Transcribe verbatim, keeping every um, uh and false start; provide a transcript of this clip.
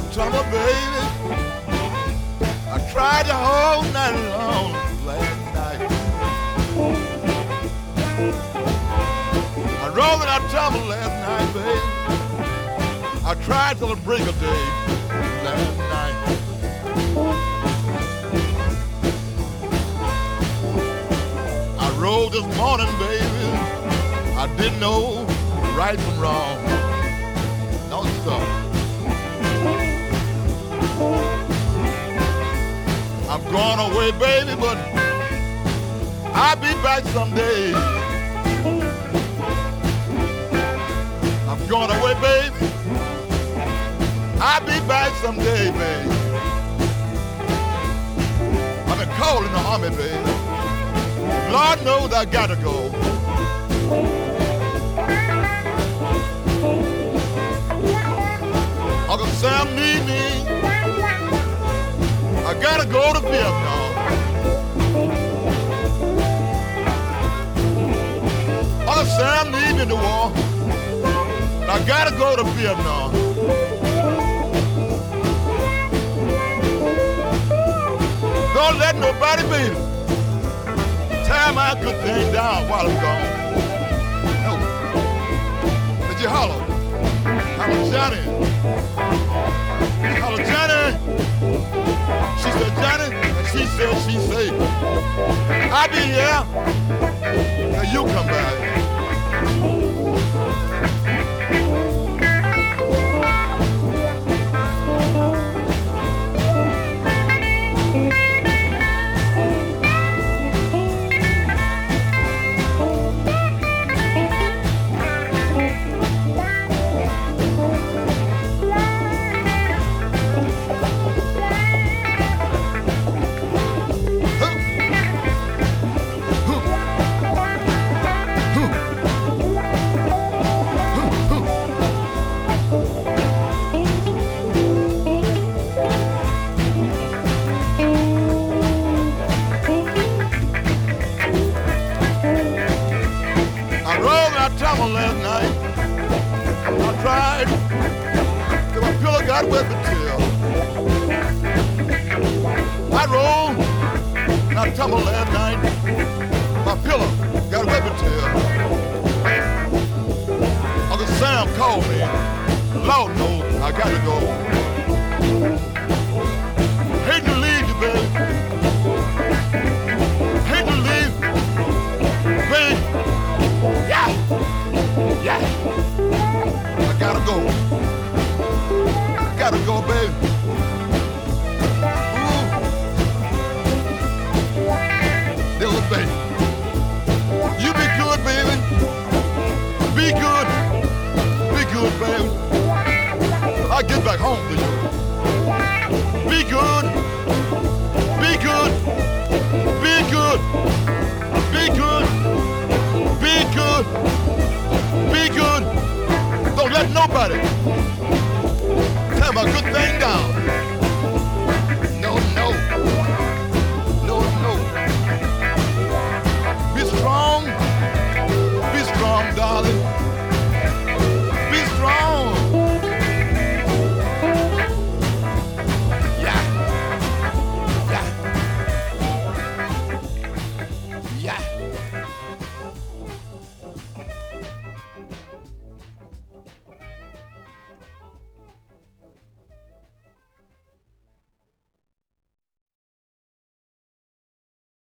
tumble, baby. I tried the whole night long last night. I rode and I tumbled last night, baby. I tried till the break of day last night. I rode this morning, baby. I didn't know right from wrong. No stuff. I'm going away, baby, but I'll be back someday. I'm going away, baby. I'll be back someday, baby. I've been called in the army, baby. Lord knows I gotta go. Uncle Sam need me. I gotta go to Vietnam. Uncle Sam need me in the war. I gotta go to Vietnam. Don't let nobody, baby, tie my good thing down while I'm gone. No. Did you holler? Holler Johnny. Holler Johnny. She said Johnny, and she said she say, I'll be here, and you come back. Last night, I tried till my pillow got wet with tears. I rolled and I tumbled last night. My pillow got wet with tears. Uncle Sam called me. Lord knows I got to go. Hate to leave you, baby. Hate to leave, baby. Yeah. Yeah, I gotta go. I gotta go, baby. Ooh. Little baby. You be good, baby. Be good. Be good, baby. I'll get back home to you. Be good. Be good. Be good. Be good. Be good. Be good. Don't let nobody tell my good thing